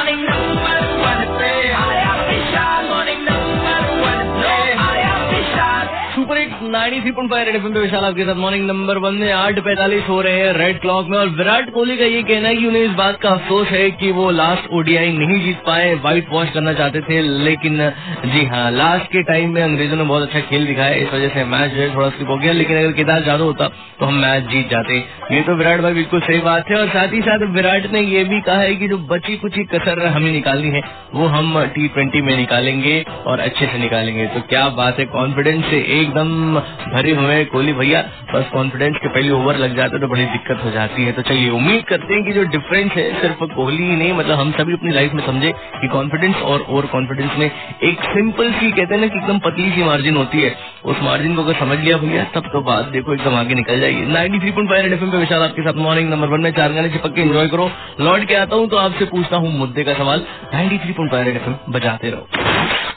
Morning number 1 पे आया विशाल, morning number 1 पे आया Vishal. Super hit 93.5 Red FM पे विशाल आपके साथ मॉर्निंग नंबर 1 में 8:45 हो रहे हैं रेड क्लॉक में। और विराट कोहली का ये कहना है कि उन्हें इस बात का अफसोस है कि वो लास्ट ओडीआई नहीं जीत पाए, व्हाइट वॉश करना चाहते थे, लेकिन जी हाँ, लास्ट के टाइम में अंग्रेजों ने बहुत अच्छा खेल दिखाया, इस वजह से मैच जो है थोड़ा स्किप हो गया। लेकिन अगर केदार जादव होता तो हम मैच जीत जाते। ये तो विराट भाई बिल्कुल सही बात है। और साथ ही साथ विराट ने ये भी कहा है कि जो बची कुछ कसर हमें निकालनी है वो हम T20 में निकालेंगे और अच्छे से निकालेंगे। तो क्या बात है, कॉन्फिडेंस से एकदम भरे हुए कोहली भैया। बस कॉन्फिडेंस के पहले ओवर लग जाते तो बड़ी दिक्कत हो जाती है। तो चलिए उम्मीद करते हैं कि जो डिफरेंस है सिर्फ कोहली ही नहीं, मतलब हम सभी अपनी लाइफ में समझे कि कॉन्फिडेंस और ओवर कॉन्फिडेंस में एक सिंपल सी, कहते हैं ना कि एकदम पतली सी मार्जिन होती है। उस मार्जिन को अगर समझ लिया भैया तब तो बात देखो एकदम आगे निकल जाएगी। 93.5 रेड एफएम पे विशाल आपके साथ मॉर्निंग नंबर 1 में 4 गाने चिपक के एंजॉय करो। लौट के आता हूँ तो आपसे पूछता हूँ मुद्दे का सवाल। 93.5 रेड एफएम बजाते रहो।